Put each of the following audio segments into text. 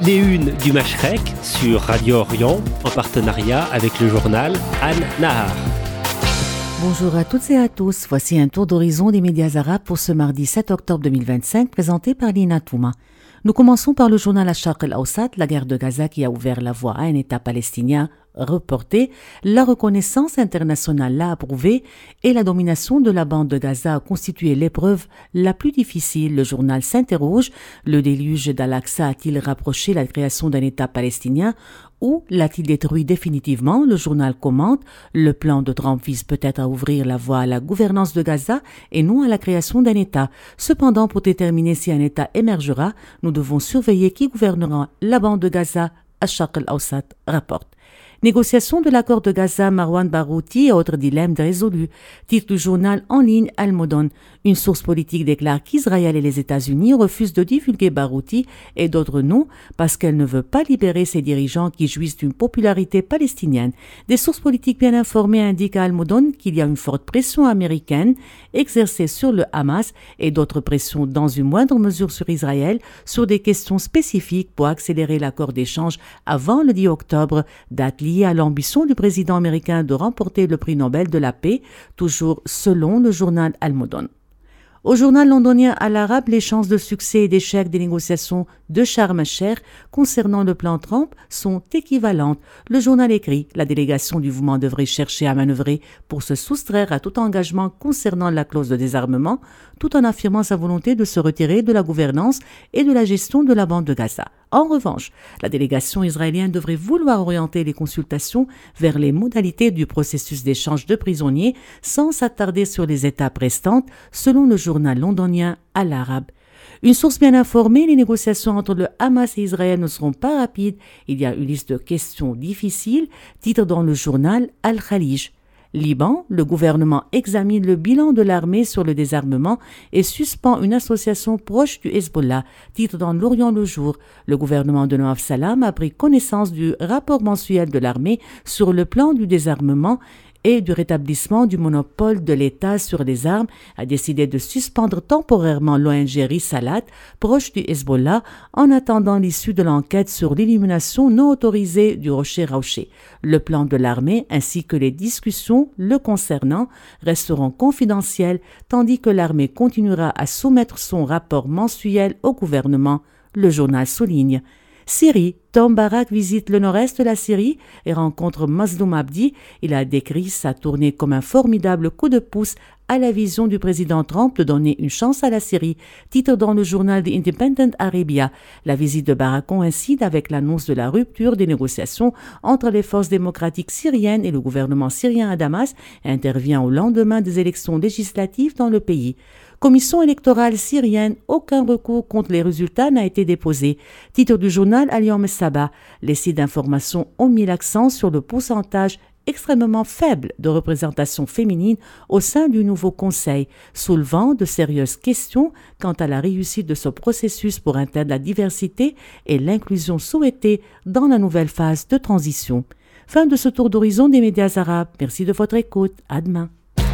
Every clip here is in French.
Les unes du Mashrek sur Radio Orient en partenariat avec le journal An-Nahar. Bonjour à toutes et à tous. Voici un tour d'horizon des médias arabes pour ce mardi 7 octobre 2025 présenté par Lina Touma. Nous commençons par le journal Al-Sharq al-Awsat, la guerre de Gaza qui a ouvert la voie à un État palestinien reporté, la reconnaissance internationale l'a approuvé et la domination de la bande de Gaza a constitué l'épreuve la plus difficile. Le journal s'interroge, le déluge d'Al-Aqsa a-t-il rapproché la création d'un État palestinien ou l'a-t-il détruit définitivement? Le journal commente, le plan de Trump vise peut-être à ouvrir la voie à la gouvernance de Gaza et non à la création d'un État. Cependant, pour déterminer si un État émergera, nous devons surveiller qui gouvernera la bande de Gaza. Al-Sharq al-Awsat rapporte. Négociation de l'accord de Gaza, Marwan Barghouti et autres dilemmes résolus. Titre du journal en ligne Al-Modon. Une source politique déclare qu'Israël et les États-Unis refusent de divulguer Barghouti et d'autres non parce qu'elle ne veut pas libérer ses dirigeants qui jouissent d'une popularité palestinienne. Des sources politiques bien informées indiquent à Al-Modon qu'il y a une forte pression américaine exercée sur le Hamas et d'autres pressions dans une moindre mesure sur Israël sur des questions spécifiques pour accélérer l'accord d'échange avant le 10 octobre, date liée à l'ambition du président américain de remporter le prix Nobel de la paix, toujours selon le journal Al-Modon. Au journal londonien Al-Arab, les chances de succès et d'échec des négociations de Sharm el-Sheikh concernant le plan Trump sont équivalentes. Le journal écrit « La délégation du mouvement devrait chercher à manœuvrer pour se soustraire à tout engagement concernant la clause de désarmement, tout en affirmant sa volonté de se retirer de la gouvernance et de la gestion de la bande de Gaza. En revanche, la délégation israélienne devrait vouloir orienter les consultations vers les modalités du processus d'échange de prisonniers sans s'attarder sur les étapes restantes, selon le journal londonien Al-Arab. Une source bien informée, les négociations entre le Hamas et Israël ne seront pas rapides. Il y a une liste de questions difficiles, titre dans le journal Al-Khalij. Liban, le gouvernement examine le bilan de l'armée sur le désarmement et suspend une association proche du Hezbollah, titre dans l'Orient le jour. Le gouvernement de Noaf Salam a pris connaissance du rapport mensuel de l'armée sur le plan du désarmement et du rétablissement du monopole de l'État sur les armes, a décidé de suspendre temporairement l'ONG Risalat, proche du Hezbollah, en attendant l'issue de l'enquête sur l'illumination non autorisée du rocher Rauché. Le plan de l'armée ainsi que les discussions le concernant resteront confidentielles, tandis que l'armée continuera à soumettre son rapport mensuel au gouvernement, le journal souligne. Syrie, Tom Barak visite le nord-est de la Syrie et rencontre Mazloum Abdi. Il a décrit sa tournée comme un formidable coup de pouce à la vision du président Trump de donner une chance à la Syrie, titre dans le journal The Independent Arabia. La visite de Barak coïncide avec l'annonce de la rupture des négociations entre les forces démocratiques syriennes et le gouvernement syrien à Damas et intervient au lendemain des élections législatives dans le pays. Commission électorale syrienne, aucun recours contre les résultats n'a été déposé. Titre du journal Al-Yom Saba. Les sites d'information ont mis l'accent sur le pourcentage extrêmement faible de représentation féminine au sein du nouveau conseil, soulevant de sérieuses questions quant à la réussite de ce processus pour atteindre la diversité et l'inclusion souhaitée dans la nouvelle phase de transition. Fin de ce tour d'horizon des médias arabes. Merci de votre écoute. À demain.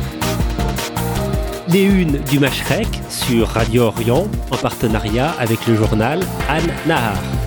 Les unes du Mashrek sur Radio Orient en partenariat avec le journal An-Nahar.